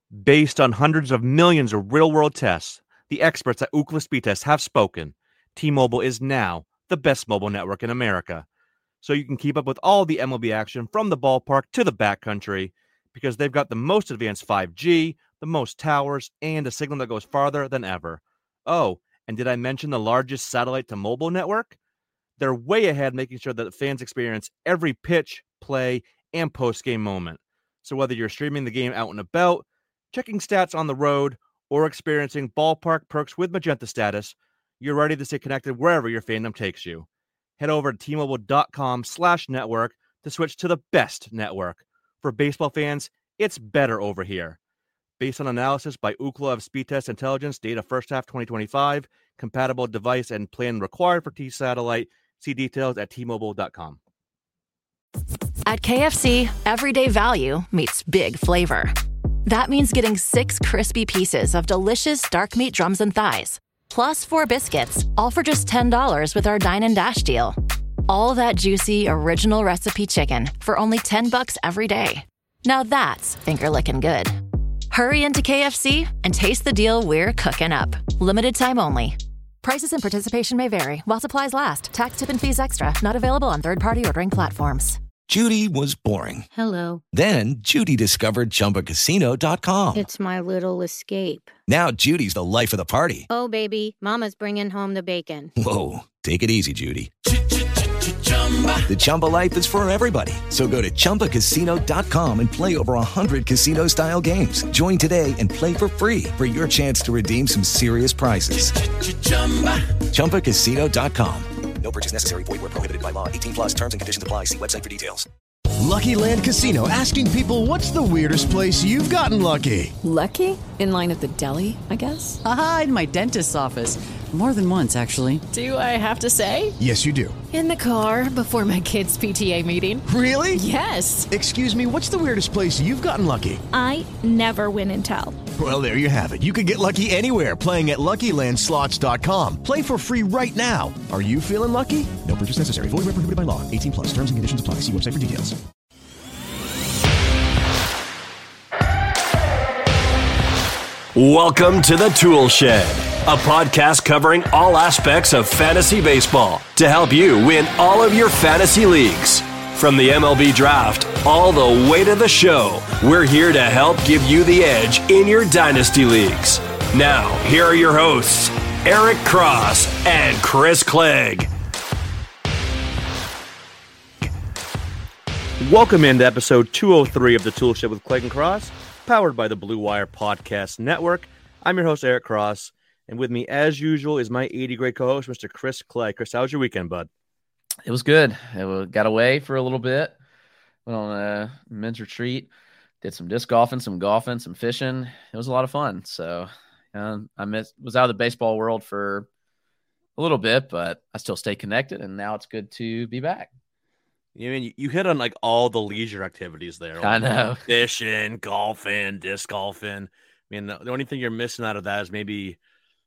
Based on hundreds of millions of real-world tests, the experts at Ookla Speed Test have spoken. T-Mobile is now the best mobile network in America. So you can keep up with all the MLB action from the ballpark to the backcountry because they've got the most advanced 5G, the most towers, and a signal that goes farther than ever. Oh, and did I mention the largest satellite-to-mobile network? They're way ahead, making sure that fans experience every pitch, play, and post-game moment. So whether you're streaming the game out and about, checking stats on the road, or experiencing ballpark perks with Magenta Status, you're ready to stay connected wherever your fandom takes you. Head over to T-Mobile.com/network to switch to the best network. For baseball fans, it's better over here. Based on analysis by Ookla of Speed Test Intelligence, data first half 2025, compatible device and plan required for T-Satellite. See details at T-Mobile.com. At KFC, everyday value meets big flavor. That means getting 6 crispy pieces of delicious dark meat drums and thighs, plus 4 biscuits, all for just $10 with our Dine and Dash deal. All that juicy, original recipe chicken for only $10 every day. Now that's finger-licking good. Hurry into KFC and taste the deal we're cooking up. Limited time only. Prices and participation may vary while supplies last. Tax, tip, and fees extra. Not available on third-party ordering platforms. Judy was boring. Hello. Then Judy discovered ChumbaCasino.com. It's my little escape. Now Judy's the life of the party. Oh, baby, mama's bringing home the bacon. Whoa, take it easy, Judy. The Chumba life is for everybody. So go to ChumbaCasino.com and play over 100 casino-style games. Join today and play for free for your chance to redeem some serious prizes. ChumbaCasino.com. No purchase necessary. Void where prohibited by law. 18 plus terms and conditions apply. See website for details. Lucky Land Casino, asking people, what's the weirdest place you've gotten lucky? Lucky? In line at the deli, I guess? Aha, in my dentist's office. More than once, actually. Do I have to say? Yes, you do. In the car before my kids' PTA meeting. Really? Yes. Excuse me, what's the weirdest place you've gotten lucky? I never win and tell. Well, there you have it. You can get lucky anywhere, playing at LuckyLandSlots.com. Play for free right now. Are you feeling lucky? No purchase necessary. Void where prohibited by law. 18 plus. Terms and conditions apply. See website for details. Welcome to the Tool Shed, a podcast covering all aspects of fantasy baseball to help you win all of your fantasy leagues. From the MLB draft all the way to the show, we're here to help give you the edge in your dynasty leagues. Now, here are your hosts, Eric Cross and Chris Clegg. Welcome into episode 203 of the Tool Shed with Clegg and Cross, powered by the Blue Wire Podcast Network. I'm your host, Eric Cross, and with me, as usual, is my 80 great co-host, Mr. Chris Clegg. Chris, how was your weekend, bud? It was good. Got away for a little bit. Went on a men's retreat. Did some disc golfing, some fishing. It was a lot of fun. So was out of the baseball world for a little bit, but I still stay connected, and now it's good to be back. You mean you hit on like all the leisure activities there? Like I know. Fishing, golfing, disc golfing. I mean, the only thing you're missing out of that is maybe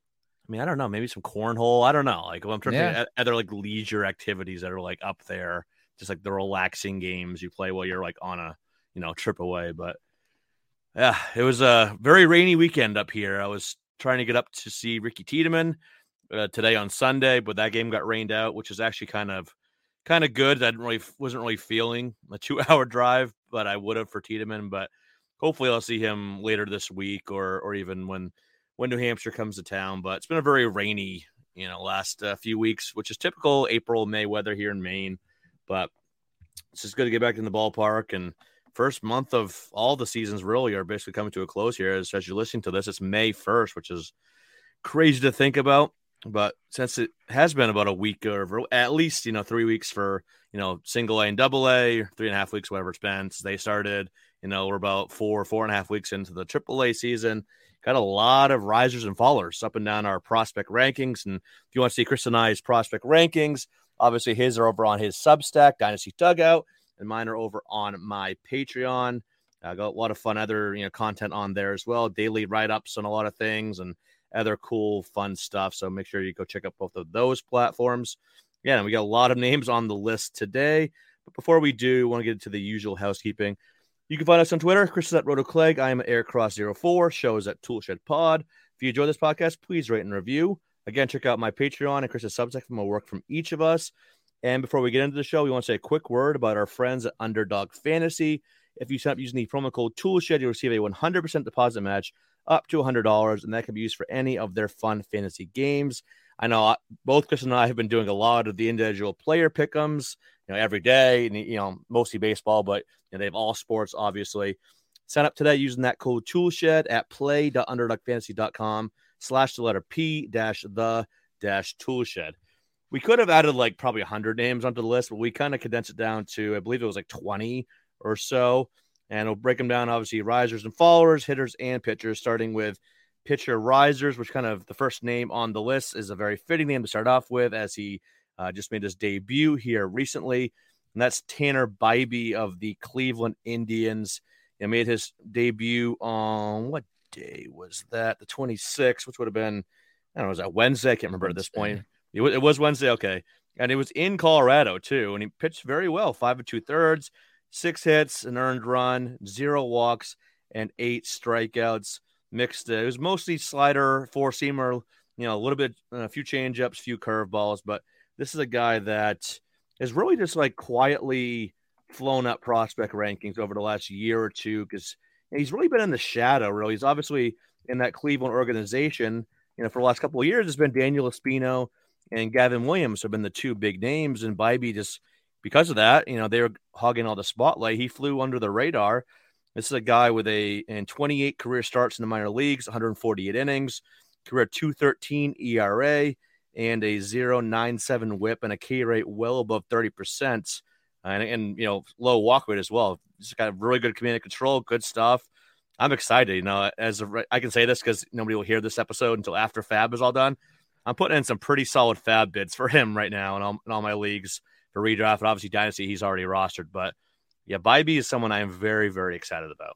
I don't know, maybe some cornhole. I don't know. Like, I'm trying to think of other like leisure activities that are like up there, just like the relaxing games you play while you're like on a trip away. But yeah, it was a very rainy weekend up here. I was trying to get up to see Ricky Tiedemann today on Sunday, but that game got rained out, which is actually kind of good. I wasn't really feeling a 2-hour drive, but I would have for Tiedemann. But hopefully I'll see him later this week or even when New Hampshire comes to town. But it's been a very rainy, last few weeks, which is typical April, May weather here in Maine. But it's just good to get back in the ballpark. And first month of all the seasons really are basically coming to a close here. As you're listening to this, it's May 1st, which is crazy to think about. But since it has been about a week or at least, 3 weeks for, single A and double A, 3.5 weeks, whatever it's been since they started, we're about 4.5 weeks into the triple A season. Got a lot of risers and fallers up and down our prospect rankings. And if you want to see Chris and I's prospect rankings, obviously his are over on his Substack, Dynasty Dugout, and mine are over on my Patreon. I got a lot of fun other, content on there as well. Daily write-ups on a lot of things and other cool, fun stuff. So make sure you go check out both of those platforms. Yeah, and we got a lot of names on the list today. But before we do, want to get into the usual housekeeping. You can find us on Twitter. Chris is at RotoClegg. I am at AirCross04. Shows at Toolshed Pod. If you enjoy this podcast, please rate and review. Again, check out my Patreon and Chris's Substack for more work from each of us. And before we get into the show, we want to say a quick word about our friends at Underdog Fantasy. If you sign up using the promo code Toolshed, you'll receive a 100% deposit match up to $100, and that can be used for any of their fun fantasy games. I know both Chris and I have been doing a lot of the individual player pick'ems, every day, and mostly baseball, but they have all sports, obviously. Sign up today using that code Toolshed at play.underdogfantasy.com/P-the-Toolshed. We could have added probably 100 names onto the list, but we kind of condensed it down to, I believe it was 20 or so. And we'll break them down, obviously, risers and fallers, hitters and pitchers, starting with pitcher risers, which kind of the first name on the list is a very fitting name to start off with, as he just made his debut here recently. And that's Tanner Bibee of the Cleveland Indians. He made his debut on, what day was that? The 26th, which would have been, I don't know, was that Wednesday? I can't remember at this point. It was Wednesday, okay. And it was in Colorado, too. And he pitched very well, 5 2/3, 6 hits, an earned run, 0 walks, and 8 strikeouts. Mixed. It was mostly slider, four-seamer, a little bit, a few changeups, few curveballs. But this is a guy that is really just quietly flown up prospect rankings over the last year or two, because he's really been in the shadow, really. He's obviously in that Cleveland organization. For the last couple of years, it's been Daniel Espino and Gavin Williams have been the two big names. And Bibee, just because of that, they were hogging all the spotlight. He flew under the radar. This is a guy with 28 career starts in the minor leagues, 148 innings, career 2.13 ERA, and a 0.97 WHIP, and a K rate well above 30%, and low walk rate as well. He's got really good command and control, good stuff. I'm excited. I can say this because nobody will hear this episode until after Fab is all done. I'm putting in some pretty solid Fab bids for him right now in all my leagues for redraft, and obviously Dynasty he's already rostered. But yeah, Bibee is someone I am very, very excited about.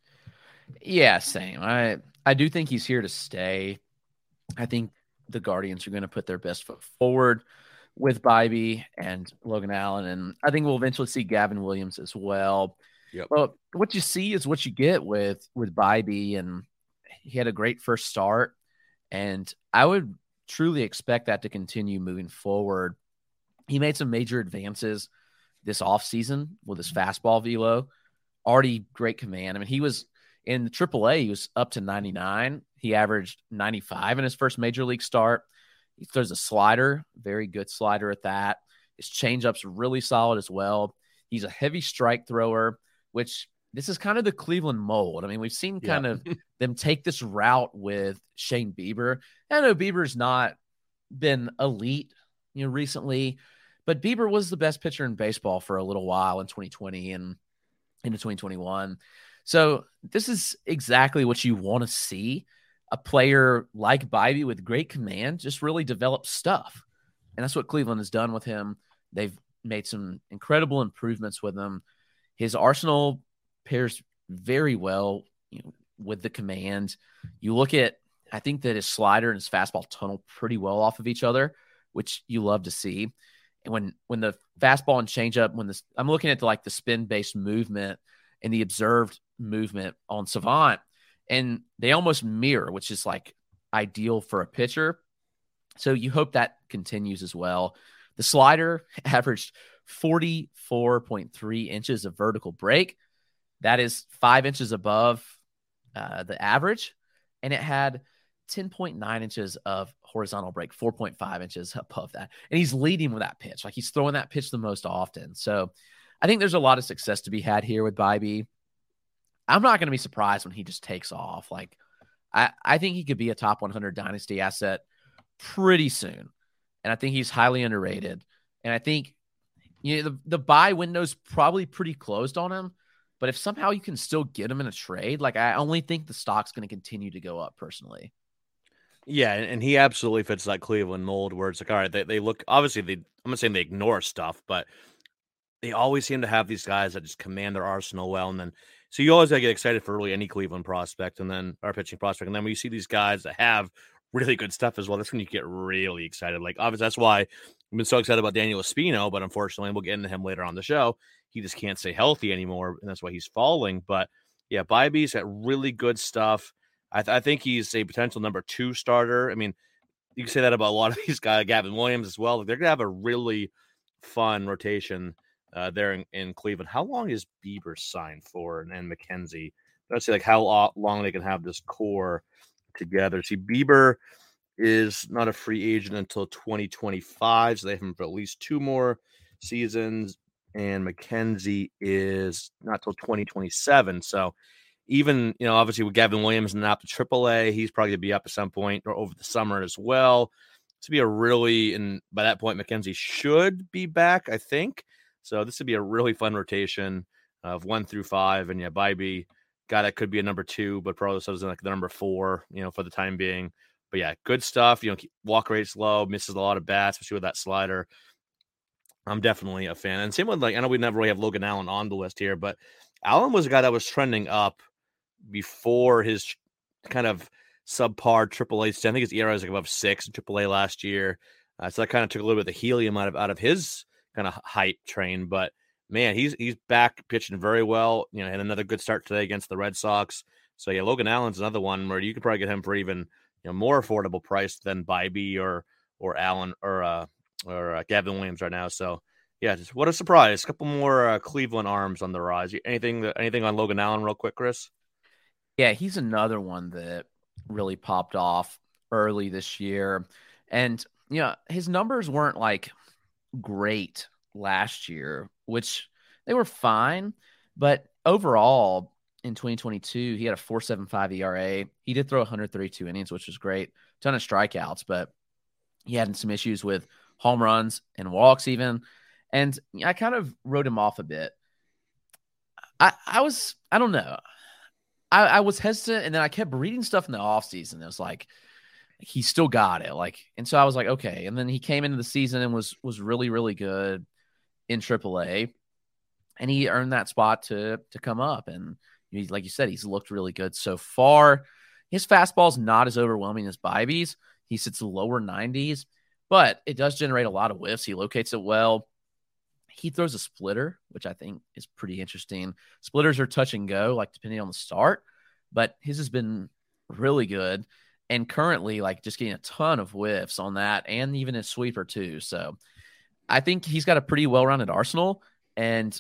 Yeah, same. I do think he's here to stay. I think the Guardians are going to put their best foot forward with Bibee and Logan Allen, and I think we'll eventually see Gavin Williams as well. Yep. Well, what you see is what you get with Bibee, and he had a great first start, and I would truly expect that to continue moving forward. He made some major advances this offseason with his fastball velo. Already great command. I mean, he was in AAA, he was up to 99. He averaged 95 in his first major league start. He throws a slider, very good slider at that. His changeup's really solid as well. He's a heavy strike thrower, which this is kind of the Cleveland mold. I mean, we've seen kind of them take this route with Shane Bieber. I know Bieber's not been elite, recently, but Bieber was the best pitcher in baseball for a little while in 2020 and into 2021. So this is exactly what you want to see. A player like Bibee with great command just really develop stuff. And that's what Cleveland has done with him. They've made some incredible improvements with him. His arsenal pairs very well with the command. You look at, I think that his slider and his fastball tunnel pretty well off of each other, which you love to see. And when the fastball and changeup, I'm looking at the spin-based movement and the observed movement on Savant, and they almost mirror, which is ideal for a pitcher. So you hope that continues as well. The slider averaged 44.3 inches of vertical break. That is 5 inches above the average. And it had 10.9 inches of horizontal break, 4.5 inches above that. And he's leading with that pitch. He's throwing that pitch the most often. So I think there's a lot of success to be had here with Bibee. I'm not going to be surprised when he just takes off. I think he could be a top 100 dynasty asset pretty soon. And I think he's highly underrated. And I think the buy window's probably pretty closed on him. But if somehow you can still get him in a trade, I only think the stock's going to continue to go up personally. Yeah, and he absolutely fits that Cleveland mold where it's all right, they look, obviously, I'm not saying they ignore stuff, but they always seem to have these guys that just command their arsenal well. And then, so you always got to get excited for really any Cleveland prospect and then our pitching prospect. And then when you see these guys that have really good stuff as well, that's when you get really excited. Obviously, that's why I've been so excited about Daniel Espino, but unfortunately, we'll get into him later on the show. He just can't stay healthy anymore, and that's why he's falling. But yeah, Bybee's got really good stuff. I think he's a potential number 2 starter. I mean, you can say that about a lot of these guys, Gavin Williams as well. They're going to have a really fun rotation there in Cleveland. How long is Bieber signed for, and McKenzie? Let's see, like how long they can have this core together. See, Bieber is not a free agent until 2025, so they have him for at least 2 more seasons. And McKenzie is not till 2027. So even, obviously with Gavin Williams and up to AAA, he's probably going to be up at some point or over the summer as well. To be a really, and by that point, McKenzie should be back, I think. So this would be a really fun rotation of 1 through 5. And yeah, Bybee, guy that could be a number 2, but probably so like the number 4, for the time being. But yeah, good stuff. Walk rate's low, misses a lot of bats, especially with that slider. I'm definitely a fan. And same with, I know we never really have Logan Allen on the list here, but Allen was a guy that was trending up before his kind of subpar AAA. I think his ERA was like above 6 in AAA last year. So that kind of took a little bit of the helium out of his kind of hype train. But man, he's back pitching very well. Had another good start today against the Red Sox. So yeah, Logan Allen's another one where you could probably get him for even more affordable price than Bybee or Allen or Gavin Williams right now. So yeah, just what a surprise! A couple more Cleveland arms on the rise. Anything on Logan Allen, real quick, Chris? Yeah, he's another one that really popped off early this year, and his numbers weren't like great last year, which they were fine, but overall in 2022 he had a 4.75 ERA. He did throw 132 innings, which was great. Ton of strikeouts, but he had some issues with home runs and walks even. And I kind of wrote him off a bit. I don't know. I was hesitant, and then I kept reading stuff in the offseason. It was like, he still got it. And so I was like, okay. And then he came into the season and was really, really good in AAA. And he earned that spot to come up. And like you said, he's looked really good so far. His fastball is not as overwhelming as Bybee's. He sits lower 90s, but it does generate a lot of whiffs. He locates it well. He throws a splitter, which I think is pretty interesting. Splitters are touch and go, depending on the start, but his has been really good. And currently, just getting a ton of whiffs on that, and even his sweeper too. So I think he's got a pretty well-rounded arsenal, and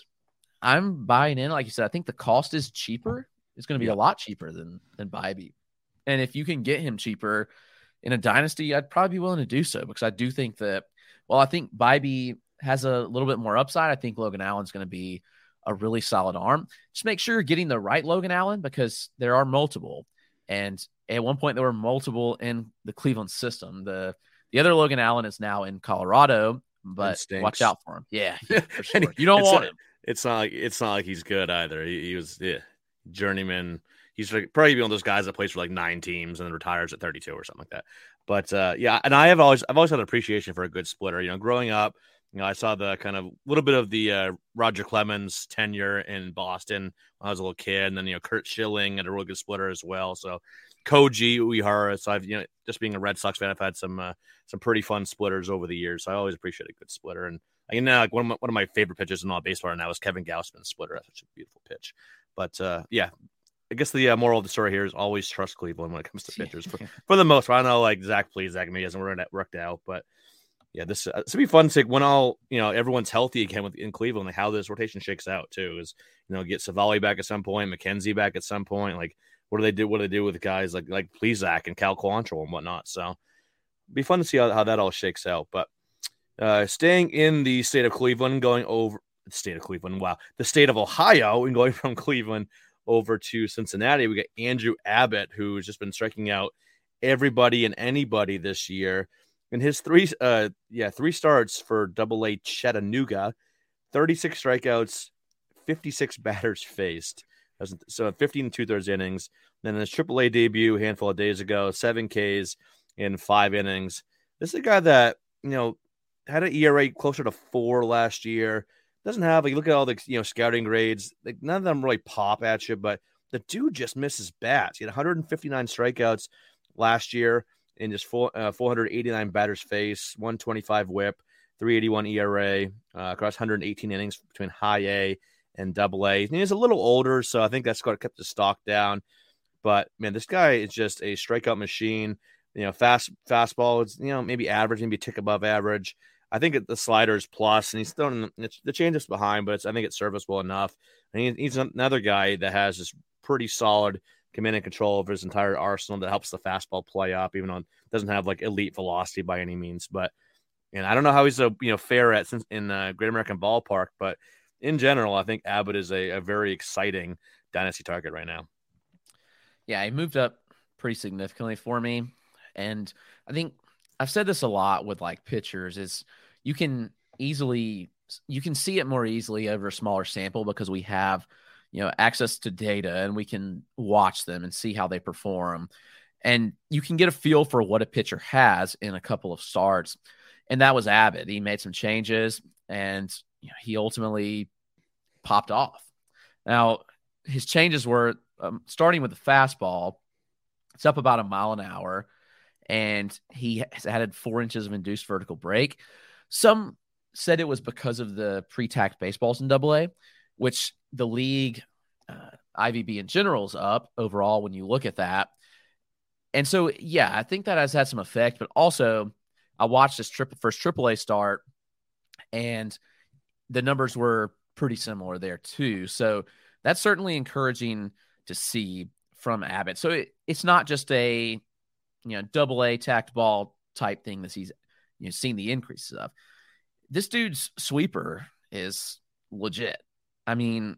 I'm buying in. Like you said, I think the cost is cheaper. It's going to be a lot cheaper than Bybee. And if you can get him cheaper in a dynasty, I'd probably be willing to do so, because I do think that, I think Bybee has a little bit more upside. I think Logan Allen's going to be a really solid arm. Just make sure you're getting the right Logan Allen, because there are multiple. And at one point, there were multiple in the Cleveland system. The other Logan Allen is now in Colorado, but watch out for him. Yeah, for sure. You don't want him. It's not like he's good either. He was journeyman. He's probably one of those guys that plays for 9 teams and then retires at 32 or something like that. But yeah, and I've always had an appreciation for a good splitter. Growing up, I saw the kind of little bit of the Roger Clemens tenure in Boston when I was a little kid, and then Curt Schilling had a really good splitter as well. So Koji Uehara. So I've just being a Red Sox fan, I've had some pretty fun splitters over the years. So I always appreciate a good splitter. And one of my favorite pitches in all baseball right now is Kevin Gausman's splitter. That's such a beautiful pitch. But yeah, I guess the moral of the story here is always trust Cleveland when it comes to pitchers. For the most part, I know Zach maybe hasn't worked out, but yeah, this will be fun to when everyone's healthy again in Cleveland, how this rotation shakes out too. Is get Savali back at some point, McKenzie back at some point. What do they do? What do they do with guys like Plesac and Cal Quantrill and whatnot? So it'll be fun to see how that all shakes out. But staying in the state of Cleveland, the state of Ohio, and going from Cleveland over to Cincinnati, we got Andrew Abbott, who's just been striking out everybody and anybody this year. In his three starts for Double-A Chattanooga, 36 strikeouts, 56 batters faced. So 15 2/3 innings. Then his Triple-A debut a handful of days ago, 7 Ks in 5 innings. This is a guy that, had an ERA closer to 4 last year. Doesn't have, you look at all the, scouting grades, none of them really pop at you, but the dude just misses bats. He had 159 strikeouts last year in just 489 batters faced, 125 whip. .381 ERA across 118 innings between high A and double A. He's a little older, so I think that's got kept the stock down. But man, this guy is just a strikeout machine. Fastball, it's maybe average, maybe a tick above average. I think the slider is plus, and he's throwing the changeup's behind, but I think it's serviceable enough. And he's another guy that has this pretty solid command and control of his entire arsenal that helps the fastball play up, even though it doesn't have like elite velocity by any means. But I don't know how he's fair at in Great American Ballpark, but in general, I think Abbott is a very exciting dynasty target right now. Yeah, he moved up pretty significantly for me. And I think I've said this a lot with like pitchers is you can see it more easily over a smaller sample because we have, access to data and we can watch them and see how they perform. And you can get a feel for what a pitcher has in a couple of starts. And that was Abbott. He made some changes and he ultimately popped off. Now, his changes were starting with the fastball. It's up about a mile an hour, and he has added 4 inches of induced vertical break. Some said it was because of the pre-tacked baseballs in AA, which the league, IVB in general, is up overall when you look at that. And so, yeah, I think that has had some effect. But also, I watched this first AAA start, and the numbers were pretty similar there too. So that's certainly encouraging to see from Abbott. So it's not just a AA tacked ball type thing that he's seen the increases of. This dude's sweeper is legit. I mean,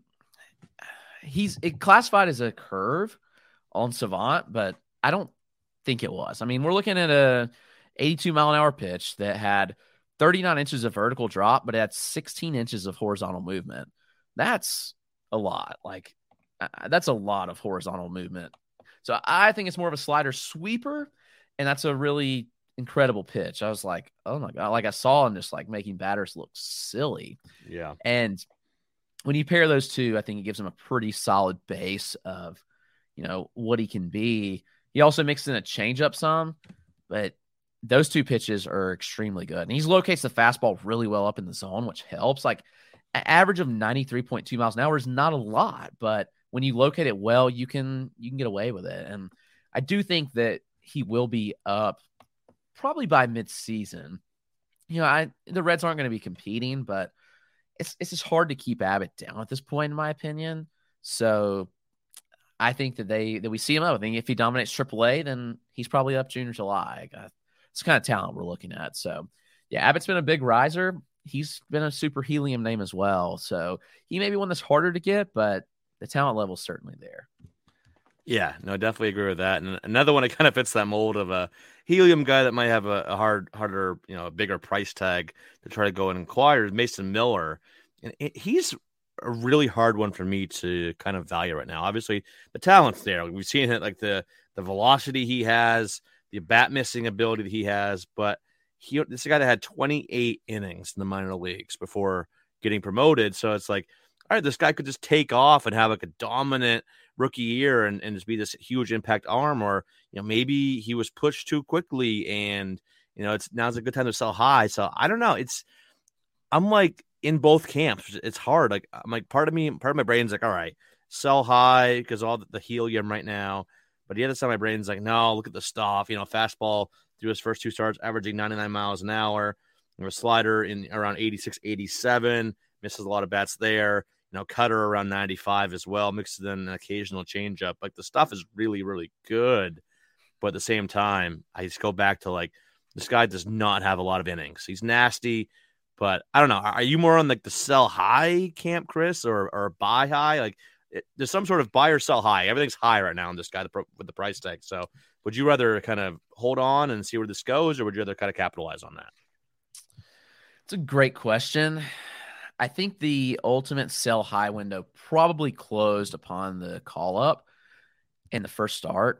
he's classified as a curve on Savant, but I don't think it was. I mean, we're looking at a 82 mile an hour pitch that had 39 inches of vertical drop, but it had 16 inches of horizontal movement. That's a lot. Like, that's a lot of horizontal movement. So I think it's more of a slider sweeper, and that's a really incredible pitch. I was like, oh my God. Like, I saw him just like making batters look silly. Yeah. And when you pair those two, I think it gives him a pretty solid base of, what he can be. He also mixed in a changeup some, but those two pitches are extremely good. And he locates the fastball really well up in the zone, which helps. Like, an average of 93.2 miles an hour is not a lot, but when you locate it well, you can get away with it. And I do think that he will be up probably by mid-season. The Reds aren't going to be competing, but it's just hard to keep Abbott down at this point, in my opinion. So I think that we see him up. I think if he dominates AAA, then he's probably up June or July. It's the kind of talent we're looking at. So, yeah, Abbott's been a big riser. He's been a super helium name as well. So he may be one that's harder to get, but the talent level is certainly there. Yeah, no, definitely agree with that. And another one that kind of fits that mold of a helium guy that might have a harder, a bigger price tag to try to go and acquire is Mason Miller. And he's a really hard one for me to kind of value right now. Obviously, the talent's there. We've seen it, like the velocity he has, the bat missing ability that he has, but this is a guy that had 28 innings in the minor leagues before getting promoted. So it's like, all right, this guy could just take off and have like a dominant rookie year and just be this huge impact arm, or maybe he was pushed too quickly and now's a good time to sell high. So I don't know. I'm like in both camps. It's hard. Like, I'm like, part of my brain's like, all right, sell high because all the helium right now. But the other side of my brain's like, no, look at the stuff. Fastball through his first 2 starts, averaging 99 miles an hour. A slider in around 86, 87, misses a lot of bats there. Cutter around 95 as well, mixed in an occasional changeup. Like, the stuff is really, really good. But at the same time, I just go back to, like, this guy does not have a lot of innings. He's nasty, but I don't know. Are you more on, like, the sell high camp, Chris, or buy high? Like, there's some sort of buy or sell high. Everything's high right now on this guy with the price tag. So would you rather kind of hold on and see where this goes, or would you rather kind of capitalize on that? It's a great question. I think the ultimate sell high window probably closed upon the call up in the first start.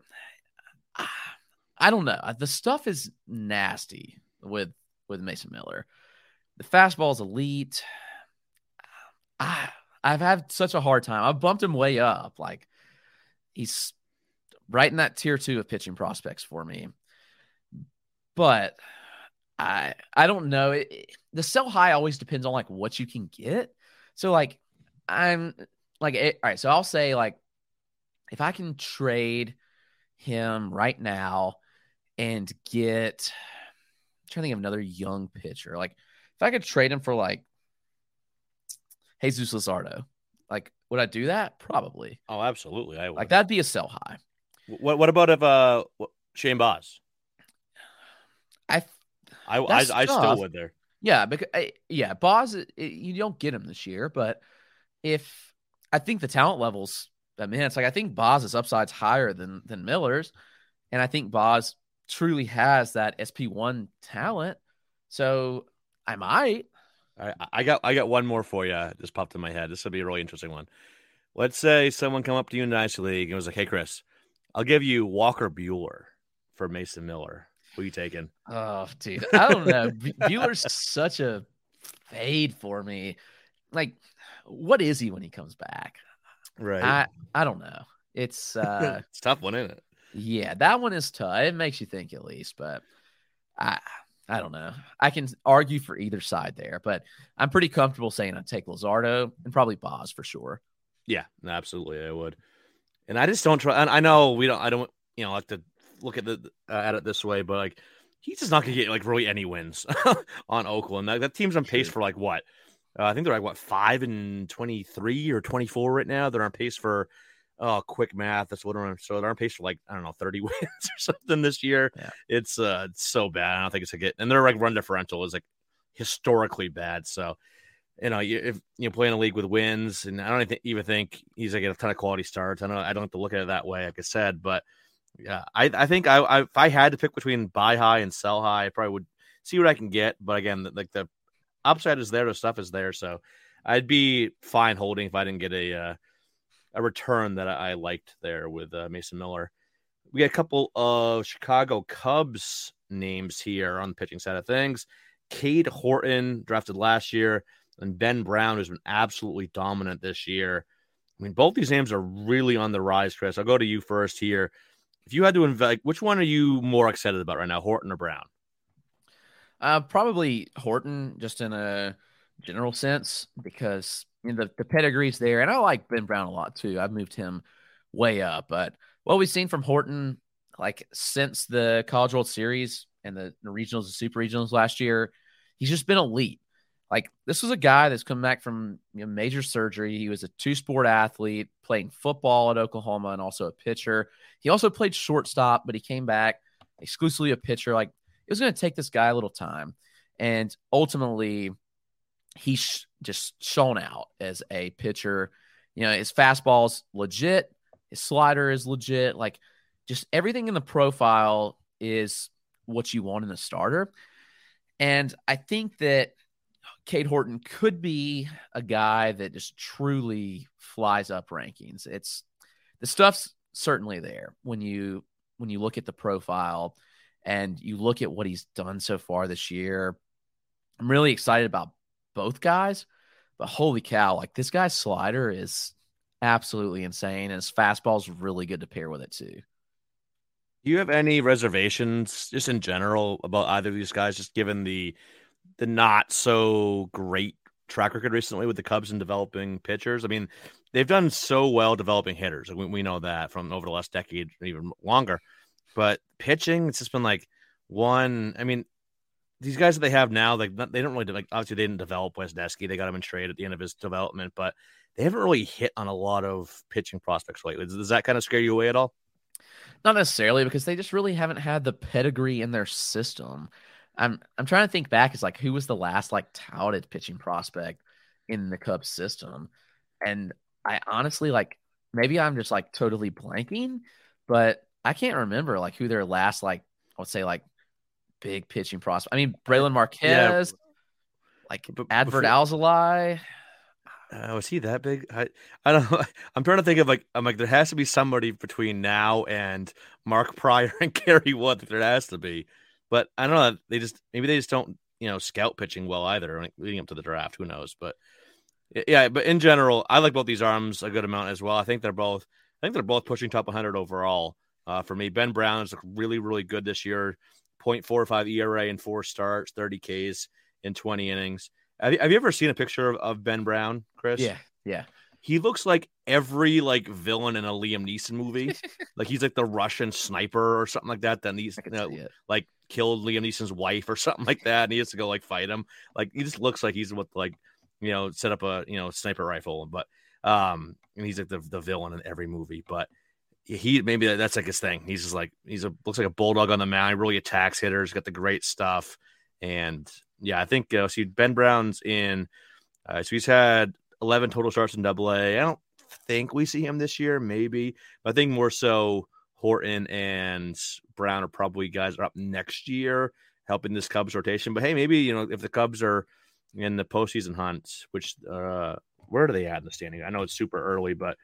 I don't know. The stuff is nasty with Mason Miller. The fastball is elite. I've had such a hard time. I've bumped him way up. Like, he's right in that tier 2 of pitching prospects for me. But I don't know. The sell high always depends on like what you can get. So like I'm like, all right. So I'll say like if I can trade him right now and get, I'm trying to think of another young pitcher. Like if I could trade him for like Jesus Luzardo, like would I do that? Probably. Oh, absolutely. I would. Like that'd be a sell high. What about if Shane Baz? I still would there. Yeah, because Baz, you don't get him this year, but if I think the talent levels, I mean, it's like I think Baz's upside's higher than Miller's, and I think Baz truly has that SP1 talent. So I might. All right, I got one more for you. Just popped in my head. This will be a really interesting one. Let's say someone come up to you in Dynasty League and was like, "Hey, Chris, I'll give you Walker Buehler for Mason Miller. Who are you taking?" Oh, dude, I don't know. Bueller's such a fade for me. Like, what is he when he comes back? Right. I don't know. It's it's a tough one, isn't it? Yeah, that one is tough. It makes you think at least, but I don't know. I can argue for either side there, but I'm pretty comfortable saying I'd take Luzardo and probably Baz for sure. Yeah, absolutely, I would. And I just don't try. I know I don't like to look at it this way, but like he's just not gonna get like really any wins on Oakland. That team's on pace for like what? I think they're like 5-23 or 24 right now. They're on pace for quick math. That's what so they're on pace for like, I don't know, 30 wins or something this year. Yeah. It's so bad. I don't think it's a get. And their like run differential is like historically bad. So, if you play in a league with wins, and I don't even think he's gonna get a ton of quality starts. I don't have to look at it that way, like I said, but yeah, I think if I had to pick between buy high and sell high, I probably would see what I can get. But again, like the upside is there, the stuff is there, so I'd be fine holding if I didn't get a return that I liked there with Mason Miller. We got a couple of Chicago Cubs names here on the pitching side of things. Cade Horton, drafted last year, and Ben Brown, who's been absolutely dominant this year. I mean, both these names are really on the rise, Chris. I'll go to you first here. If you had to invest, which one are you more excited about right now, Horton or Brown? Probably Horton, just in a general sense, because the pedigree's there, and I like Ben Brown a lot too. I've moved him way up, but what we've seen from Horton, like since the College World Series and the regionals and super regionals last year, he's just been elite. Like this was a guy that's come back from major surgery. He was a two-sport athlete, playing football at Oklahoma and also a pitcher. He also played shortstop, but he came back exclusively a pitcher. Like it was going to take this guy a little time, and ultimately he's just shown out as a pitcher. His fastball's legit. His slider is legit. Like just everything in the profile is what you want in a starter. And I think that Cade Horton could be a guy that just truly flies up rankings. The stuff's certainly there when you look at the profile and you look at what he's done so far this year. I'm really excited about both guys, but holy cow, like this guy's slider is absolutely insane, and his fastball is really good to pair with it too. Do you have any reservations just in general about either of these guys, just given the not so great track record recently with the Cubs in developing pitchers? I mean, they've done so well developing hitters. We know that from over the last decade, even longer. But pitching, it's just been like one. I mean, these guys that they have now, they don't really like. Obviously, they didn't develop Wesneski. They got him in trade at the end of his development, but they haven't really hit on a lot of pitching prospects lately. Does that kind of scare you away at all? Not necessarily, because they just really haven't had the pedigree in their system. I'm trying to think back. It's like, who was the last like touted pitching prospect in the Cubs system? And I honestly, like, maybe I'm just like totally blanking, but I can't remember like who their last, like, I would say like big pitching prospect. I mean, Braylon Marquez, like Adbert Alzolay. Was he that big? I don't know. I'm trying to think of I'm like, there has to be somebody between now and Mark Pryor and Gary Wood that there has to be. But I don't know. Maybe they just don't, scout pitching well either, like, leading up to the draft. Who knows? But yeah, but in general, I like both these arms a good amount as well. I think they're both pushing top 100 overall. For me, Ben Brown is really, really good this year. .45 ERA in 4 starts, 30 Ks in 20 innings. Have you ever seen a picture of Ben Brown, Chris? Yeah. He looks like every like villain in a Liam Neeson movie. Like he's like the Russian sniper or something like that. Then he's like killed Liam Neeson's wife or something like that, and he has to go like fight him. Like he just looks like he's with like set up a sniper rifle, but and he's like the villain in every movie. But he maybe that's like his thing. He's just like looks like a bulldog on the mound. He really attacks hitters. Got the great stuff, and yeah, I think see Ben Brown's in. So he's had 11 total starts in AA. I don't think we see him this year, maybe, but I think more so Horton and Brown are probably guys are up next year helping this Cubs rotation. But hey, maybe if the Cubs are in the postseason hunt, which where do they at in the standing? I know it's super early, but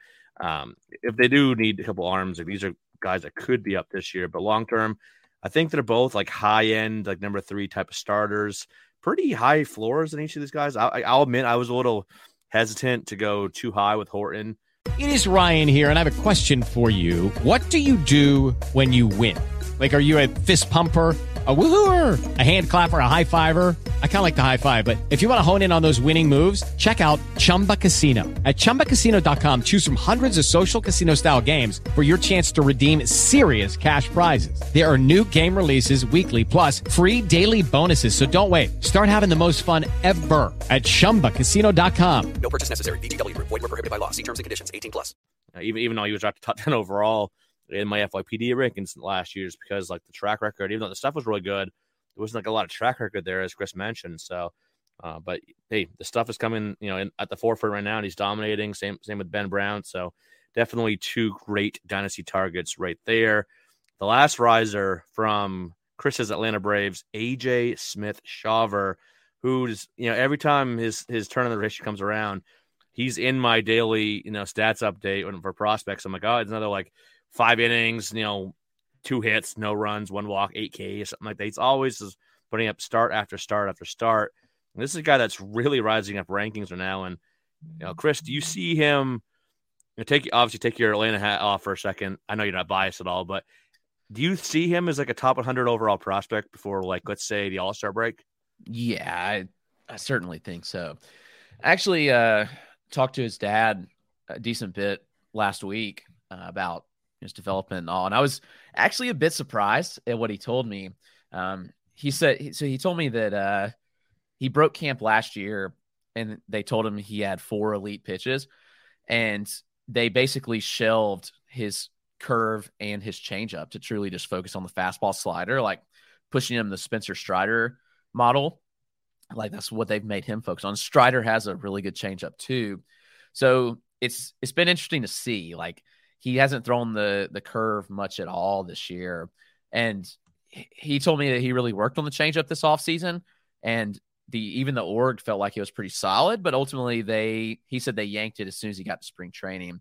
if they do need a couple arms, like these are guys that could be up this year. But long term, I think they're both like high end, like number 3 type of starters, pretty high floors in each of these guys. I'll admit I was a little hesitant to go too high with Horton. It is Ryan here, and I have a question for you. What do you do when you win? Like, are you a fist pumper, a woohooer, a hand clapper, a high fiver? I kind of like the high five, but if you want to hone in on those winning moves, check out Chumba Casino. At ChumbaCasino.com, choose from hundreds of social casino style games for your chance to redeem serious cash prizes. There are new game releases weekly, plus free daily bonuses. So don't wait. Start having the most fun ever at ChumbaCasino.com. No purchase necessary. VGW Group. Void where prohibited by law. See terms and conditions. 18+. Even though he was drafted top 10 overall in my FYPD rankings last year, just because like the track record, even though the stuff was really good, there wasn't like a lot of track record there, as Chris mentioned. So, but hey, the stuff is coming, at the forefront right now, and he's dominating. Same with Ben Brown. So definitely 2 great dynasty targets right there. The last riser from Chris's Atlanta Braves, AJ Smith-Shawver, who's every time his turn of the rotation comes around, he's in my daily stats update for prospects. I'm like, oh, it's another like 5 innings, 2 hits, no runs, 1 walk, 8K or something like that. He's always just putting up start after start after start. And this is a guy that's really rising up rankings right now. And Chris, do you see him? Take your Atlanta hat off for a second. I know you're not biased at all, but do you see him as like a top 100 overall prospect before, like, let's say the All-Star break? Yeah, I certainly think so. I actually talked to his dad a decent bit last week about his development and all, and I was actually a bit surprised at what he told me. He told me that he broke camp last year, and they told him he had 4 elite pitches, and they basically shelved his curve and his changeup to truly just focus on the fastball slider, like pushing him the Spencer Strider model. Like that's what they've made him focus on. Strider has a really good changeup too. So it's been interesting to see. Like he hasn't thrown the curve much at all this year. And he told me that he really worked on the changeup this offseason. And even the org felt like it was pretty solid, but ultimately he said they yanked it as soon as he got to spring training.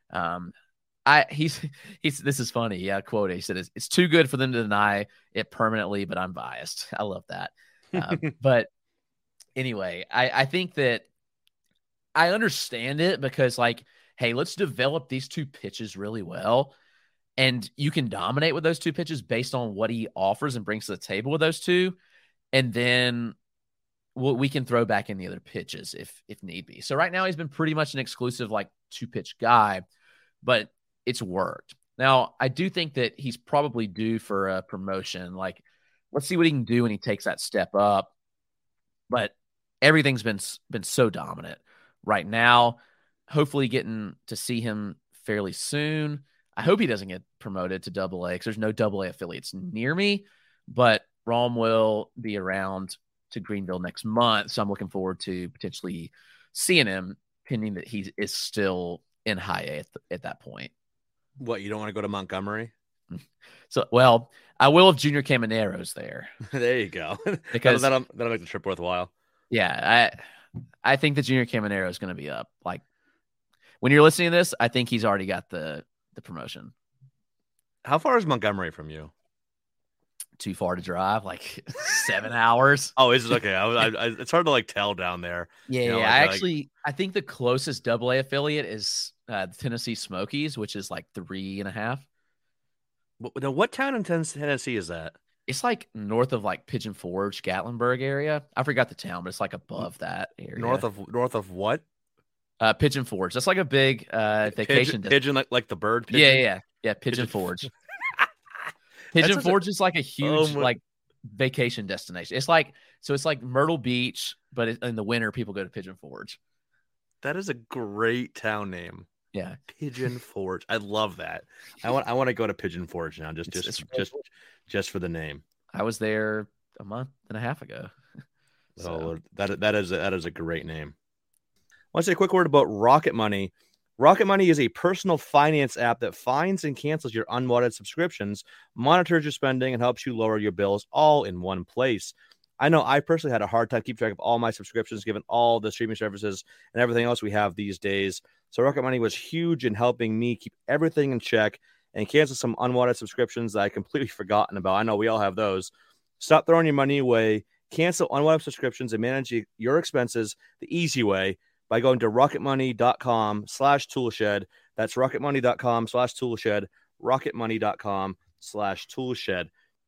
This is funny. Yeah. Quote. He said, it's too good for them to deny it permanently, but I'm biased. I love that. But anyway, I think that I understand it because like, hey, let's develop these 2 pitches really well. And you can dominate with those 2 pitches based on what he offers and brings to the table with those 2. And then we can throw back in the other pitches if need be. So right now he's been pretty much an exclusive like 2-pitch guy, but it's worked. Now I do think that he's probably due for a promotion. Like let's see what he can do when he takes that step up. But everything's been so dominant right now. Hopefully getting to see him fairly soon. I hope he doesn't get promoted to AA because there's no AA affiliates near me, but Rom will be around to Greenville next month. So I'm looking forward to potentially seeing him, pending that he is still in high A at that point. What, you don't want to go to Montgomery? So, well, I will if Junior Camanero's there. There you go. Because that'll make the trip worthwhile. Yeah, I think that Junior Caminero is going to be up. Like when you're listening to this, I think he's already got the promotion. How far is Montgomery from you? Too far to drive, like 7 hours. Oh, is it okay? It's hard to like tell down there. Yeah, I think the closest AA affiliate is the Tennessee Smokies, which is like 3.5. Now, what town in Tennessee is that? It's like north of like Pigeon Forge, Gatlinburg area. I forgot the town, but it's like above that area. North of what? Pigeon Forge. That's like a big vacation. Pigeon like the bird. Pigeon? Yeah. Pigeon Forge. Pigeon Forge is like a huge like vacation destination. It's like Myrtle Beach, but in the winter people go to Pigeon Forge. That is a great town name. Yeah, Pigeon Forge. I love that. I want to go to Pigeon Forge now, just for the name. I was there a month and a half ago. So. Oh, that is a great name. I want to say a quick word about Rocket Money. Rocket Money is a personal finance app that finds and cancels your unwanted subscriptions, monitors your spending, and helps you lower your bills all in one place. I know I personally had a hard time keeping track of all my subscriptions, given all the streaming services and everything else we have these days. So Rocket Money was huge in helping me keep everything in check and cancel some unwanted subscriptions that I completely forgotten about. I know we all have those. Stop throwing your money away. Cancel unwanted subscriptions and manage your expenses the easy way by going to rocketmoney.com/toolshed. That's rocketmoney.com/toolshed, rocketmoney.com/toolshed.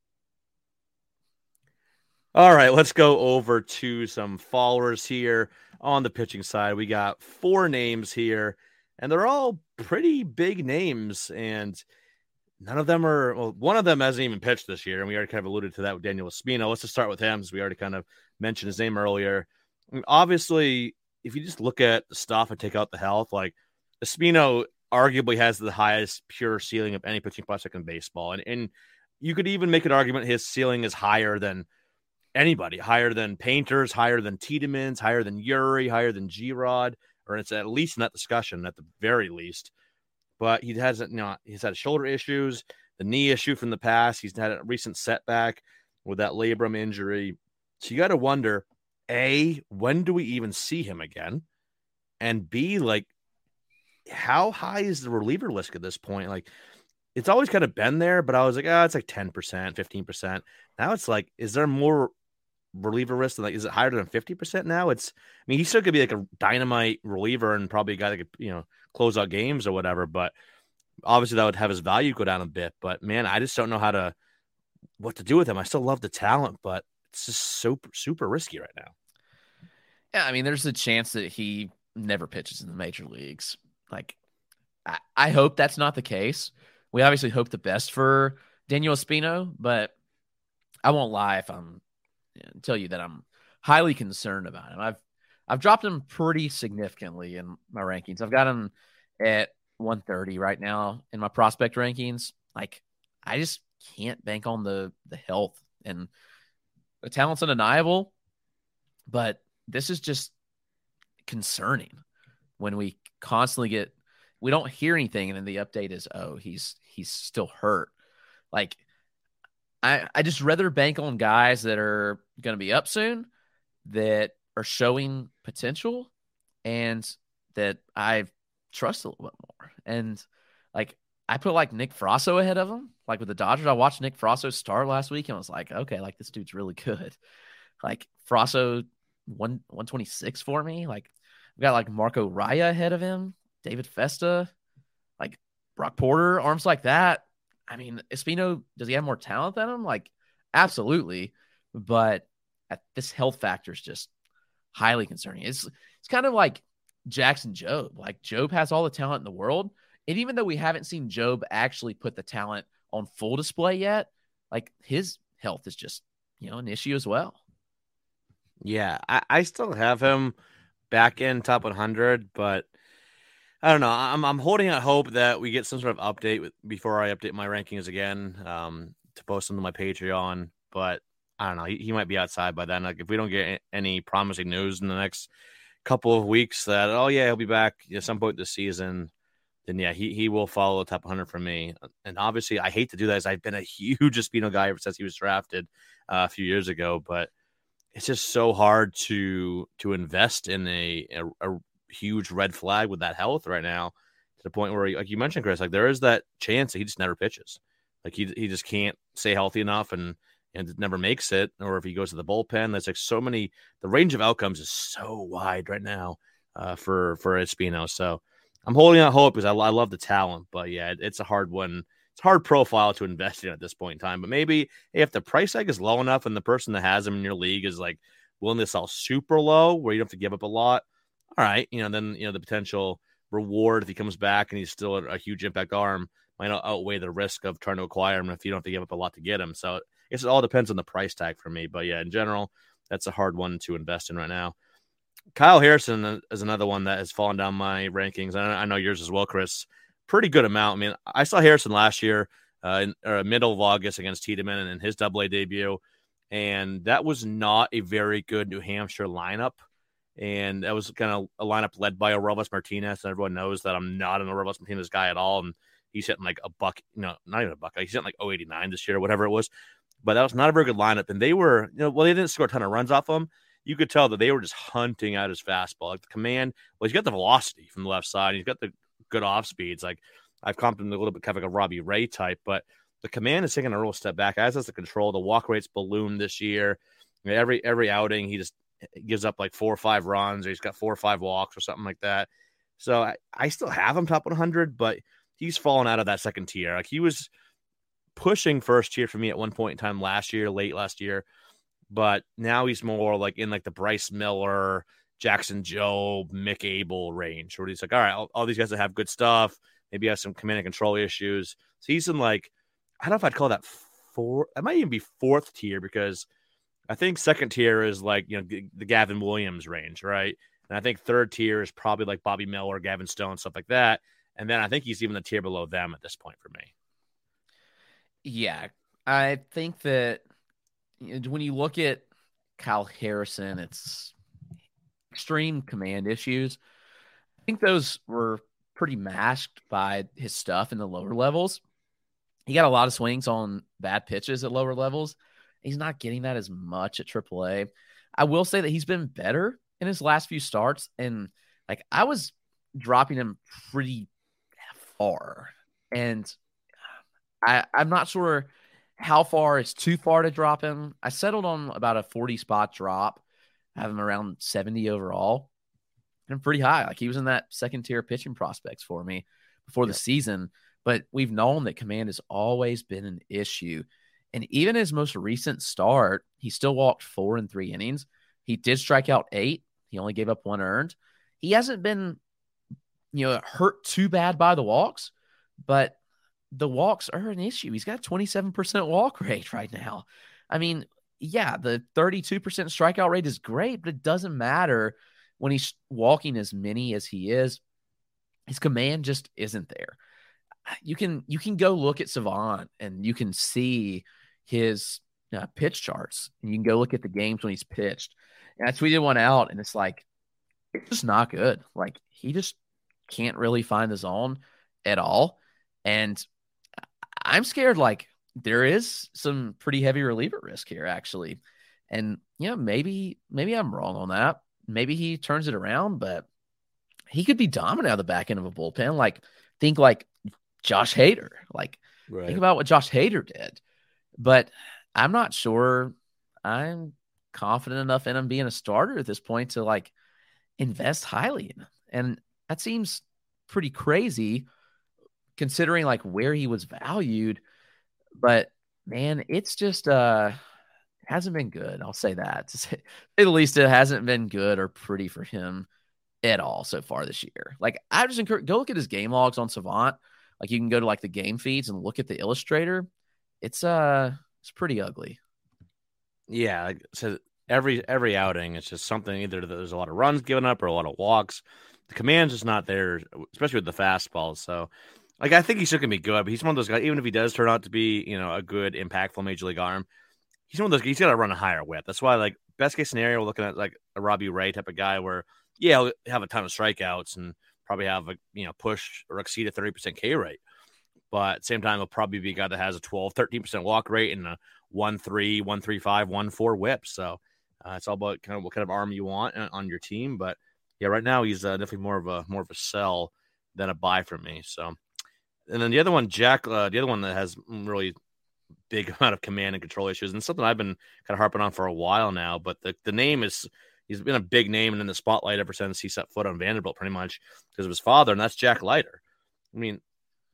All right, let's go over to some followers here on the pitching side. We got 4 names here, and they're all pretty big names, and none of them are, well, one of them hasn't even pitched this year, and we already kind of alluded to that with Daniel Espino. Let's just start with him, since we already kind of mentioned his name earlier. I mean, obviously, if you just look at the stuff and take out the health, like Espino arguably has the highest pure ceiling of any pitching prospect in baseball. And you could even make an argument his ceiling is higher than anybody, higher than Painters, higher than Tiedemann's, higher than Uri, higher than G-Rod, or it's at least in that discussion at the very least. But he's had shoulder issues, the knee issue from the past. He's had a recent setback with that labrum injury. So you got to wonder, A, when do we even see him again? And B, like, how high is the reliever list at this point? Like, it's always kind of been there, but I was like, it's like 10%, 15%. Now it's like, is there more reliever risk? Like, is it higher than 50% now? He still could be like a dynamite reliever and probably a guy that could, close out games or whatever, but obviously that would have his value go down a bit. But man, I just don't know what to do with him. I still love the talent, but it's just super, super risky right now. Yeah, there's a chance that he never pitches in the major leagues. Like, I hope that's not the case. We obviously hope the best for Daniel Espino, but I won't lie if tell you that I'm highly concerned about him. I've dropped him pretty significantly in my rankings. I've got him at 130 right now in my prospect rankings. Like, I just can't bank on the health, and the talent's undeniable, but this is just concerning when we constantly we don't hear anything, and then the update is, he's still hurt. Like, I just rather bank on guys that are going to be up soon, that are showing potential, and that I trust a little bit more. And like, I put like Nick Frasso ahead of him. Like with the Dodgers, I watched Nick Frasso start last week and I was like, okay, like this dude's really good. Like Frasso 126 for me. Like, we got like Marco Raya ahead of him, David Festa, like Brock Porter, arms like that. Espino, does he have more talent than him? Like, absolutely. But this health factor is just highly concerning. It's kind of like Jackson Jobe. Like, Jobe has all the talent in the world. And even though we haven't seen Jobe actually put the talent on full display yet, like, his health is just, an issue as well. Yeah, I still have him back in top 100, but I don't know. I'm holding out hope that we get some sort of update before I update my rankings again, to post them to my Patreon. But I don't know. He might be outside by then. Like, if we don't get any promising news in the next couple of weeks that, he'll be back at some point this season, then yeah, he will follow the top 100 for me. And obviously, I hate to do that, as I've been a huge Espino guy ever since he was drafted a few years ago. But it's just so hard to invest in a huge red flag with that health right now, to the point where, like you mentioned, Chris, like there is that chance that he just never pitches. Like he just can't stay healthy enough and never makes it. Or if he goes to the bullpen, there's like so many, the range of outcomes is so wide right now for Espino. So I'm holding out hope because I love the talent, but yeah, it's a hard one it's hard profile to invest in at this point in time. But maybe if the price tag is low enough and the person that has him in your league is like willing to sell super low where you don't have to give up a lot, all right, then the potential reward if he comes back and he's still a huge impact arm might outweigh the risk of trying to acquire him if you don't have to give up a lot to get him. So it all depends on the price tag for me. But yeah, in general, that's a hard one to invest in right now. Kyle Harrison is another one that has fallen down my rankings. I know yours as well, Chris. Pretty good amount. I mean, I saw Harrison last year in middle of August against Tiedemann in his AA debut, and that was not a very good New Hampshire lineup. And that was kind of a lineup led by Orelvis Martinez. And everyone knows that I'm not an Orelvis Martinez guy at all. And he's hitting like a buck, not even a buck. He's hitting like 0.89 this year or whatever it was. But that was not a very good lineup. And they were, they didn't score a ton of runs off him. You could tell that they were just hunting out his fastball. Like the command, he's got the velocity from the left side. He's got the good off speeds. Like I've comped him a little bit kind of like a Robbie Ray type, but the command is taking a real step back, as has the control. The walk rate's ballooned this year. Every outing, he just gives up like 4 or 5 runs, or he's got 4 or 5 walks or something like that. So I still have him top 100, but he's fallen out of that second tier. Like he was pushing first tier for me at one point in time late last year. But now he's more like in like the Bryce Miller, Jackson Jobe, Mick Abel range, where he's like, all right, all these guys that have good stuff, maybe have some command and control issues. So he's in like, I don't know if I'd call that 4. It might even be 4th tier, because I think second tier is like, the Gavin Williams range, right? And I think third tier is probably like Bobby Miller, Gavin Stone, stuff like that. And then I think he's even the tier below them at this point for me. Yeah, I think that when you look at Kyle Harrison, it's extreme command issues. I think those were pretty masked by his stuff in the lower levels. He got a lot of swings on bad pitches at lower levels. He's not getting that as much at AAA. I will say that he's been better in his last few starts. And like I was dropping him pretty far. And I'm not sure how far it's too far to drop him. I settled on about a 40 spot drop. I have him around 70 overall. And pretty high. Like he was in that second tier pitching prospects for me before the season. But we've known that command has always been an issue. And even his most recent start, he still walked 4 in 3 innings. He did strike out 8. He only gave up 1 earned. He hasn't been, hurt too bad by the walks, but the walks are an issue. He's got a 27% walk rate right now. I mean, yeah, the 32% strikeout rate is great, but it doesn't matter when he's walking as many as he is. His command just isn't there. You can go look at Savant and you can see his pitch charts, and you can go look at the games when he's pitched. And I tweeted one out, and it's like, it's just not good. Like he just can't really find the zone at all. And I'm scared like there is some pretty heavy reliever risk here, actually. And, maybe I'm wrong on that. Maybe he turns it around, but he could be dominant out of the back end of a bullpen. Like, think like Josh Hader. Like, think about what Josh Hader did. But I'm not sure I'm confident enough in him being a starter at this point to, like, invest highly in him. And that seems pretty crazy considering like where he was valued, but man, it's just hasn't been good. I'll say that. To say the least, it hasn't been good or pretty for him at all so far this year. Like I just encourage, go look at his game logs on Savant. Like you can go to like the game feeds and look at the illustrator. It's pretty ugly. Yeah, so every outing, it's just something, either there's a lot of runs given up or a lot of walks. The command's just not there, especially with the fastball. So, like, I think he's still going to be good, but he's one of those guys, even if he does turn out to be, a good, impactful major league arm, he's one of those guys, he's got to run a higher whip. That's why, like, best case scenario, we're looking at, like, a Robbie Ray type of guy where, yeah, he'll have a ton of strikeouts and probably have a, push or exceed a 30% K rate. But at the same time, he'll probably be a guy that has a 12, 13% walk rate and a 1.3, 1.35, 1.4 whip. So it's all about kind of what kind of arm you want on your team. But yeah, right now he's definitely more of a sell than a buy for me. So, and then the other one, Jack, the other one that has really big amount of command and control issues, and something I've been kind of harping on for a while now. But the name is, he's been a big name and in the spotlight ever since he set foot on Vanderbilt, pretty much because of his father, and that's Jack Leiter. I mean,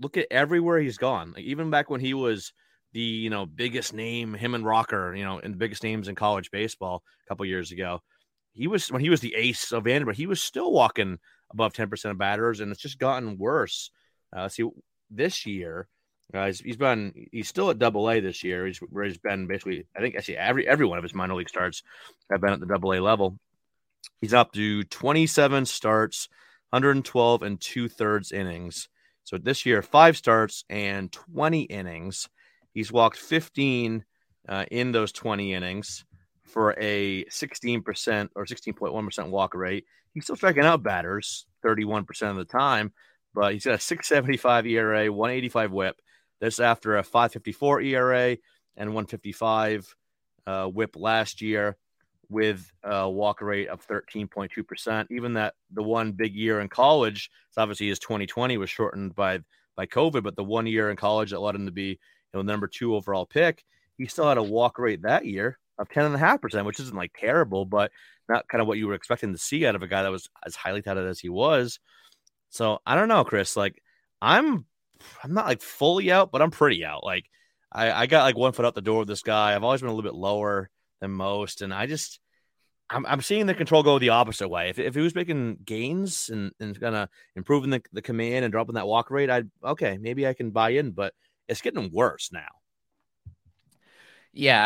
look at everywhere he's gone. Like even back when he was the biggest name, him and Rocker, and the biggest names in college baseball a couple years ago, when he was the ace of Vanderbilt, he was still walking above 10% of batters, and it's just gotten worse. See, this year, he's still at AA this year. Where he's been basically, I think actually every one of his minor league starts have been at the AA level. He's up to 27 starts, 112 and 2/3 innings. So this year, 5 starts and 20 innings. He's walked 15 in those 20 innings for a 16% or 16.1% walk rate. He's still striking out batters 31% of the time, but he's got a 6.75 ERA, 185 WHIP. This after a 5.54 ERA and 155 WHIP last year, with a walk rate of 13.2%. Even that the one big year in college, so obviously his 2020 was shortened by COVID, but the 1 year in college that led him to be number 2 overall pick, he still had a walk rate that year of 10.5%, which isn't like terrible, but not kind of what you were expecting to see out of a guy that was as highly touted as he was. So I don't know, Chris. Like I'm not like fully out, but I'm pretty out. Like I got like 1 foot out the door with this guy. I've always been a little bit lower than most, and I'm seeing the control go the opposite way. If he was making gains and kind of improving the command and dropping that walk rate, maybe I can buy in, but it's getting worse now. Yeah,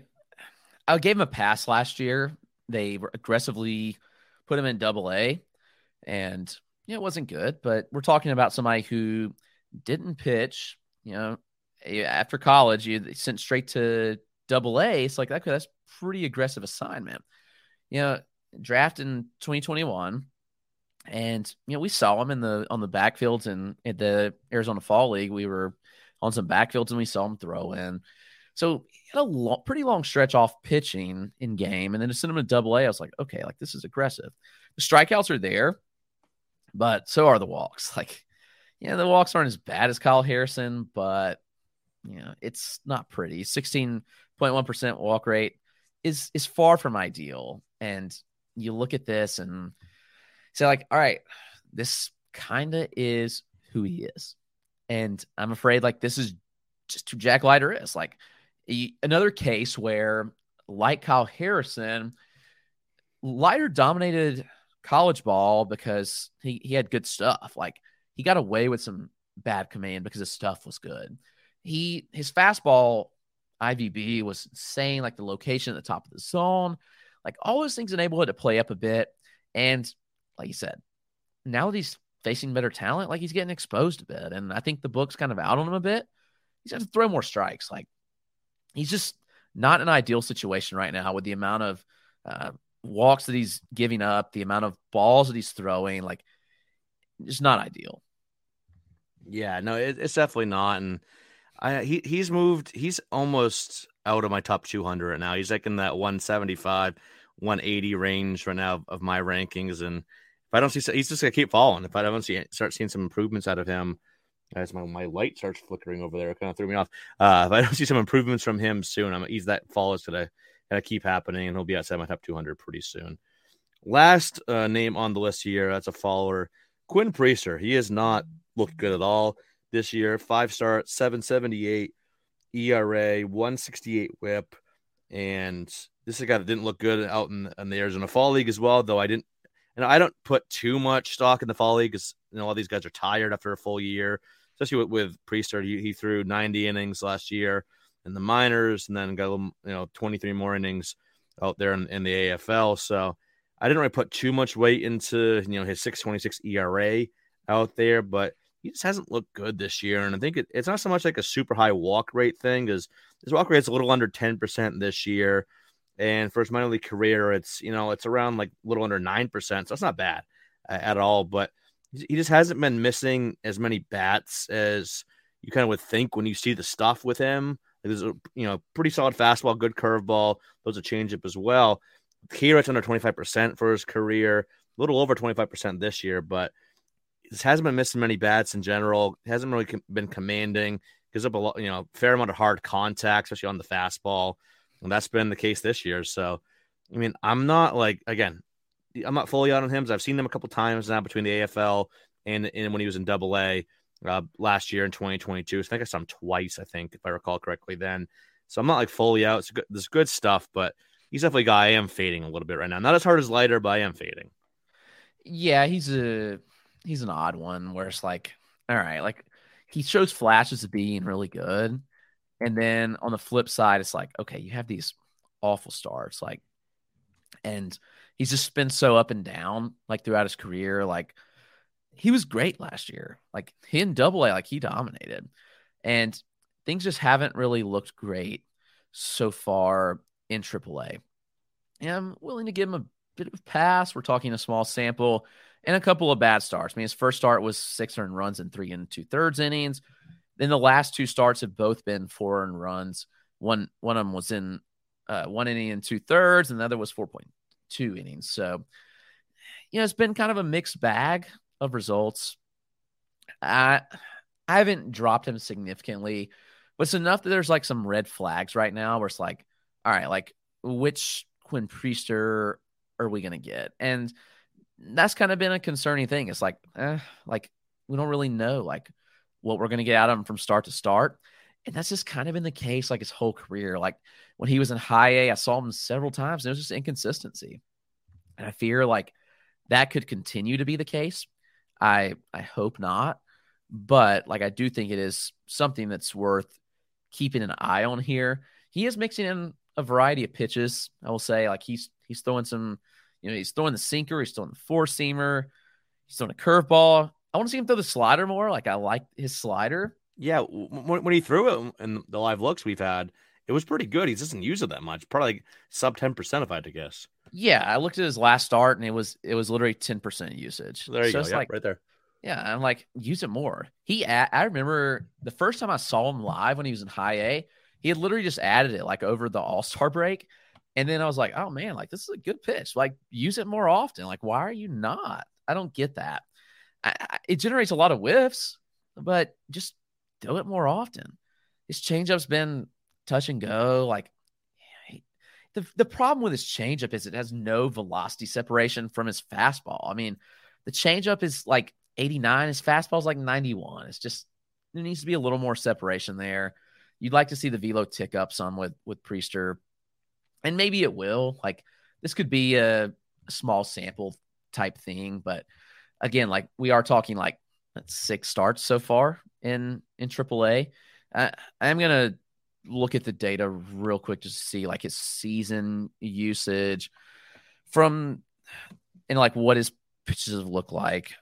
I gave him a pass last year. They aggressively put him in AA, and it wasn't good, but we're talking about somebody who didn't pitch, after college, you sent straight to AA. It's like that's pretty aggressive assignment. Draft in 2021, and we saw him on the backfields and at the Arizona Fall League. We were on some backfields and we saw him throw in. So he had a pretty long stretch off pitching in game, and then to send him to AA, I was like, okay, like this is aggressive. The strikeouts are there, but so are the walks. Like, the walks aren't as bad as Kyle Harrison, but it's not pretty. 16.1% walk rate is far from ideal. And you look at this and say, like, all right, this kind of is who he is. And I'm afraid like this is just who Jack Leiter is. Like another case where, like Kyle Harrison, Leiter dominated college ball because he had good stuff. Like he got away with some bad command because his stuff was good. His fastball IVB was insane, like the location at the top of the zone, like all those things enable it to play up a bit. And like you said, now that he's facing better talent, like he's getting exposed a bit. And I think the book's kind of out on him a bit. He's got to throw more strikes. Like he's just not an ideal situation right now with the amount of walks that he's giving up, the amount of balls that he's throwing. Like it's not ideal. Yeah, no, it's definitely not. And he's moved. He's almost out of my top 200 right now. He's like in that 175, 180 range right now of my rankings. And if I don't see, he's just gonna keep falling. If I don't start seeing some improvements out of him, as my light starts flickering over there, it kind of threw me off. If I don't see some improvements from him soon, that fall is gonna keep happening, and he'll be outside my top 200 pretty soon. Last name on the list here, that's a follower, Quinn Priester. He has not looked good at all this year. 5 starts, 7.78 ERA, 168 WHIP, and this is a guy that didn't look good out in the Arizona Fall League as well. Though I don't put too much stock in the Fall League because all these guys are tired after a full year, especially with Priester. He threw 90 innings last year in the minors, and then got a little, 23 more innings out there in the AFL. So I didn't really put too much weight into his 6.26 ERA out there, but he just hasn't looked good this year. And I think it's not so much like a super high walk rate thing, because his walk rate's a little under 10% this year. And for his minor league career, it's around like a little under 9%. So it's not bad at all, but he just hasn't been missing as many bats as you kind of would think when you see the stuff with him. There's a pretty solid fastball, good curveball, those a changeup as well. K rate's under 25% for his career, a little over 25% this year, but this hasn't been missing many bats in general. Hasn't really been commanding. Gives up a lot, fair amount of hard contact, especially on the fastball, and that's been the case this year. So, I mean, I'm not fully out on him. I've seen him a couple times now between the AFL and when he was in AA. last year in 2022. So I think I saw him twice, I think, if I recall correctly then. So I'm not like fully out. There's good stuff, but he's definitely a guy I am fading a little bit right now. Not as hard as Leiter, but I am fading. Yeah, he's an odd one where it's like, all right, like he shows flashes of being really good. And then on the flip side, it's like, okay, you have these awful starts, like, and he's just been so up and down, like throughout his career. Like he was great last year, like he in AA, like he dominated, and things just haven't really looked great so far in AAA. And I'm willing to give him a bit of a pass. We're talking a small sample and a couple of bad starts. I mean, his first start was 6 earned runs in 3 2/3 innings. Then the last 2 starts have both been 4 earned runs. One of them was in 1 inning and 2/3, and the other was 4.2 innings. So, it's been kind of a mixed bag of results. I haven't dropped him significantly, but it's enough that there's like some red flags right now where it's like, all right, like which Quinn Priester are we going to get? And that's kind of been a concerning thing. It's like we don't really know like what we're going to get out of him from start to start. And that's just kind of been the case like his whole career. Like when he was in high A, I saw him several times and it was just inconsistency. And I fear like that could continue to be the case. I hope not. But like I do think it is something that's worth keeping an eye on here. He is mixing in a variety of pitches. I will say like he's throwing some, he's throwing the sinker, he's throwing the 4-seamer, he's throwing a curveball. I want to see him throw the slider more. Like I like his slider. Yeah, when he threw it in the live looks we've had, it was pretty good. He doesn't use it that much. Probably like sub 10% if I had to guess. Yeah, I looked at his last start and it was literally 10% usage. There you go. Yeah, like, right there. Yeah, I'm like, use it more. I remember the first time I saw him live when he was in high A, he had literally just added it like over the All-Star break. And then I was like, oh man, like this is a good pitch. Like use it more often. Like, why are you not? I don't get that. It generates a lot of whiffs, but just do it more often. His changeup's been touch and go. Like the problem with his changeup is it has no velocity separation from his fastball. I mean, the changeup is like 89. His fastball is like 91. It's just, there needs to be a little more separation there. You'd like to see the velo tick up some with Priester, and maybe it will. Like this could be a small sample type thing, but again, like we are talking like 6 starts so far in AAA. I'm gonna look at the data real quick just to see like his season usage from and like what his pitches look like.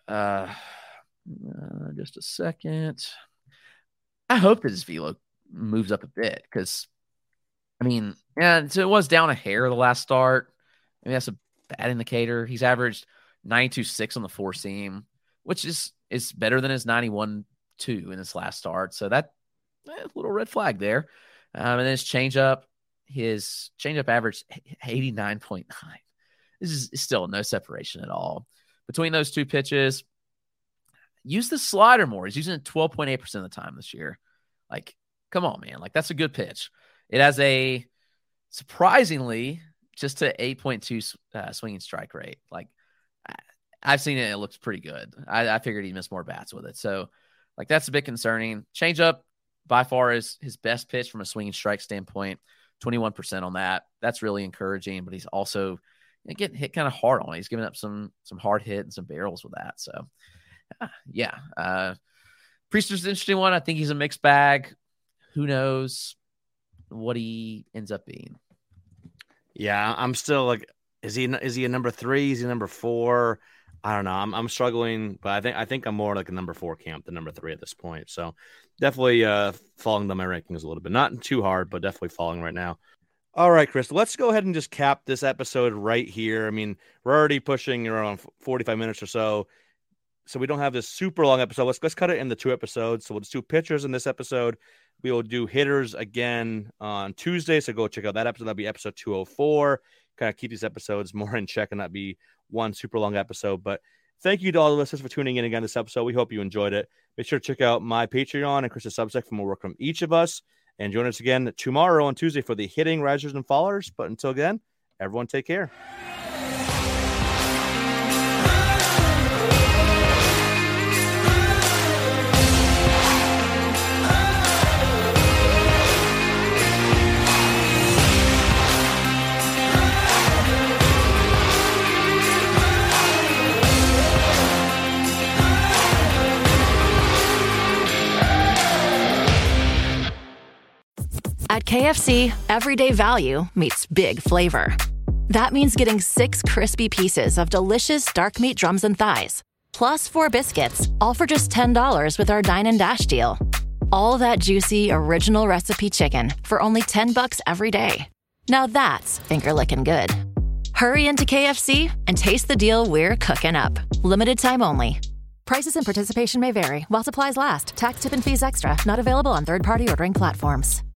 Just a second. I hope that his velo moves up a bit because, I mean, so it was down a hair the last start. I mean, that's a bad indicator. He's averaged 92.6 on the 4-seam, which is better than his 91.2 in his last start. So that a little red flag there. And then his changeup averaged 89.9. This is still no separation at all between those two pitches. Use the slider more. He's using it 12.8% of the time this year. Like, come on, man. Like, that's a good pitch. It has a surprisingly just to 8.2 swinging strike rate. Like, I've seen it. It looks pretty good. I figured he'd miss more bats with it. So, like, that's a bit concerning. Changeup by far is his best pitch from a swinging strike standpoint. 21% on that. That's really encouraging, but he's also getting hit kind of hard on it. He's giving up some hard hit and some barrels with that. So, Priester's an interesting one. I think he's a mixed bag. Who knows what he ends up being? Yeah, I'm still like, is he a number 3? Is he number 4? I don't know. I'm struggling, but I think I'm more like a number 4 camp than number 3 at this point. So definitely falling down my rankings a little bit. Not too hard, but definitely falling right now. All right, Chris, let's go ahead and just cap this episode right here. I mean, we're already pushing around 45 minutes or so. So we don't have this super long episode. Let's cut it into 2 episodes. So we'll just do pitchers in this episode. We will do hitters again on Tuesday. So go check out that episode. That'll be episode 204. Kind of keep these episodes more in check and not be one super long episode. But thank you to all the listeners for tuning in again this episode. We hope you enjoyed it. Make sure to check out my Patreon and Chris's Substack for more work from each of us. And join us again tomorrow on Tuesday for the hitting risers and fallers. But until then, everyone take care. At KFC, everyday value meets big flavor. That means getting 6 crispy pieces of delicious dark meat drums and thighs, plus 4 biscuits, all for just $10 with our Dine and Dash deal. All that juicy, original recipe chicken for only $10 every day. Now that's finger-licking good. Hurry into KFC and taste the deal we're cooking up. Limited time only. Prices and participation may vary while supplies last. Tax, tip, and fees extra. Not available on third-party ordering platforms.